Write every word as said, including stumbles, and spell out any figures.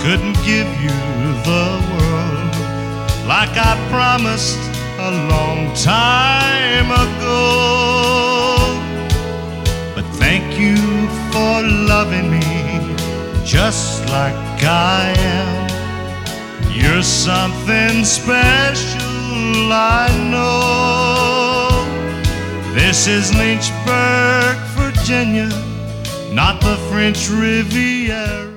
couldn't give you the world like I promised a long time ago. But thank you for loving me just like I am. You're something special, I know. This is Lynchburg, Virginia, not the French Riviera.